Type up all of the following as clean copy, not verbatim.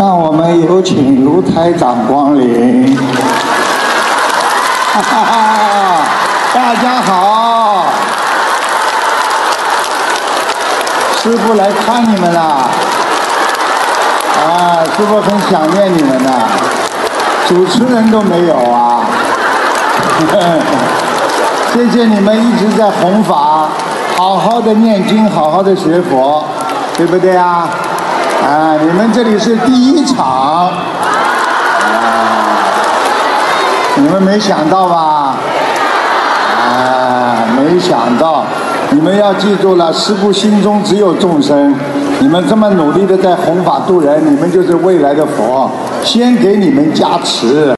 让我们有请卢台长光临。哈哈哈，大家好，师父来看你们了。师父很想念你们的，主持人都没有啊。谢谢你们一直在弘法，好好的念经，好好的学佛，对不对啊？你们这里是第一场，你们没想到吧？没想到，你们要记住了，师父心中只有众生。你们这么努力的在弘法度人，你们就是未来的佛，先给你们加持。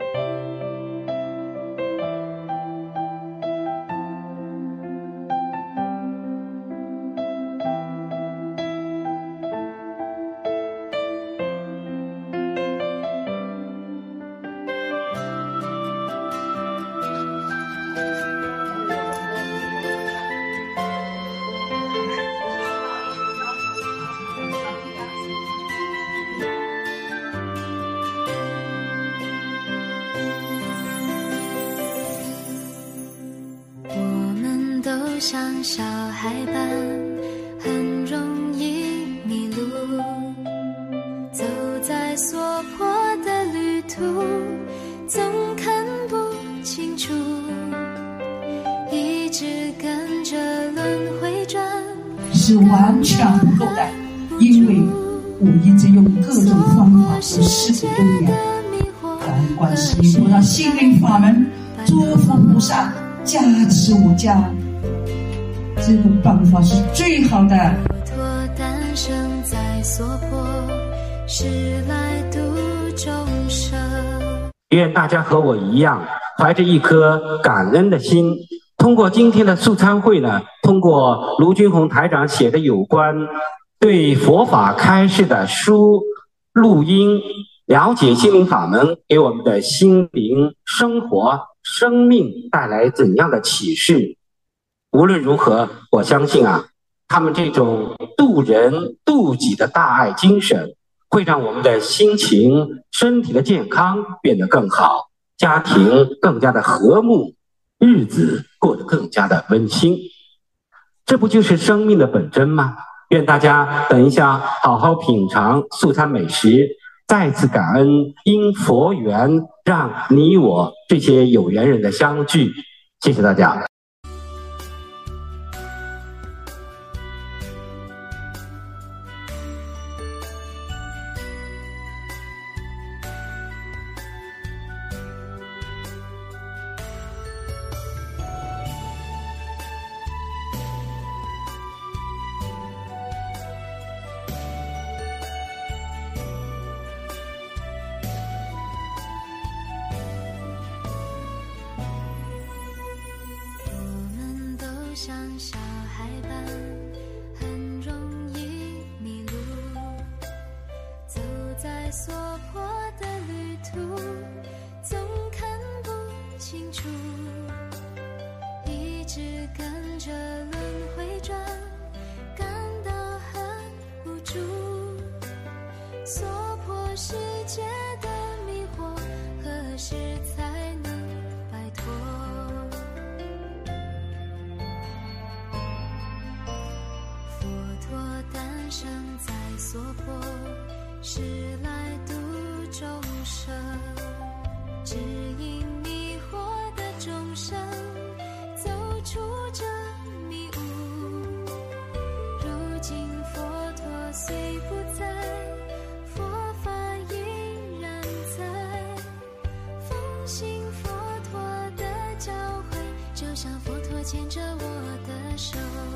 像小孩般很容易迷路，走在所迫的旅途，总看不清楚，一直跟着轮回转， 是完全不够的，因为我一直用各种方法和师父供养，感观世音菩萨心灵法门，诸佛菩萨加持我家。这个办法是最好的。 佛陀诞生在娑婆，是来度众生。 愿大家和我一样，怀着一颗感恩的心，通过今天的素餐会呢，通过卢军宏台长写的有关对佛法开示的书录音，了解心灵法门给我们的心灵生活生命带来怎样的启示。无论如何，我相信他们这种度人度己的大爱精神，会让我们的心情、身体的健康变得更好，家庭更加的和睦，日子过得更加的温馨。这不就是生命的本真吗？愿大家等一下好好品尝素餐美食，再次感恩因佛缘让你我这些有缘人的相聚。谢谢大家。 像小孩般很容易迷路，走在所迫的旅途，总看不清楚，一直跟着轮回转，感到很无助，所迫世界的迷惑，何时才能摆脱？诞生在娑婆，是来度众生，指引迷惑的众生走出这迷雾。如今佛陀虽不在，佛法依然在，奉行佛陀的教诲，就像佛陀牵着我的手。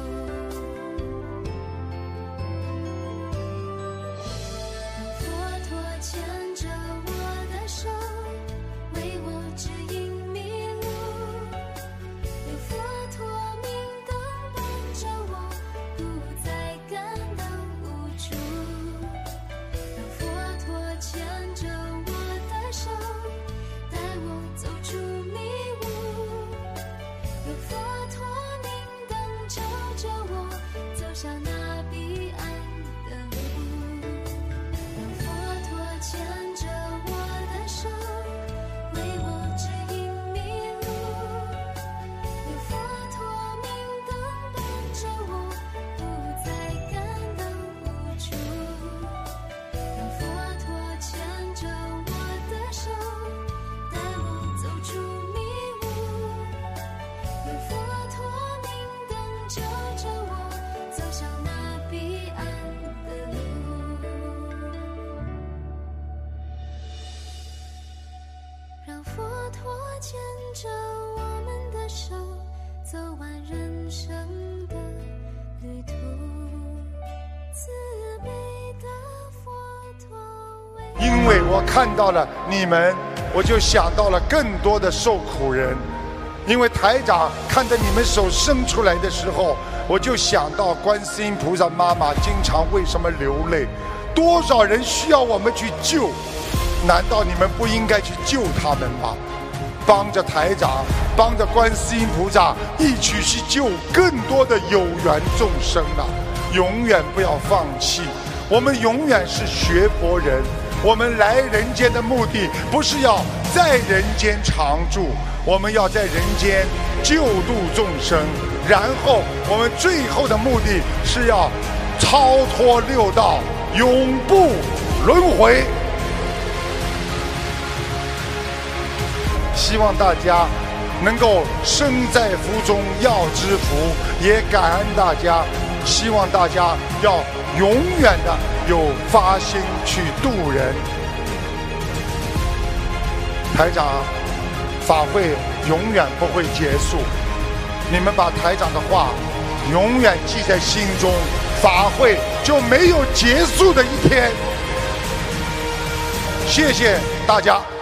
牵着我的手，为我指引迷路，有佛陀明灯伴着我，不再感到无助。让佛陀牵着我的手，带我走出迷雾，有佛陀明灯照着我，走向那彼岸的路。让佛陀因为我看到了你们，我就想到了更多的受苦人。因为台长看着你们手伸出来的时候，我就想到观世音菩萨妈妈经常为什么流泪，多少人需要我们去救，难道你们不应该去救他们吗？帮着台长，帮着观世音菩萨一起去救更多的有缘众生啊！永远不要放弃，我们永远是学佛人。我们来人间的目的不是要在人间常住，我们要在人间救度众生，然后我们最后的目的是要超脱六道，永不轮回。希望大家能够身在福中要知福，也感恩大家，希望大家要永远的有发心去度人。台长法会永远不会结束，你们把台长的话永远记在心中，法会就没有结束的一天。谢谢大家。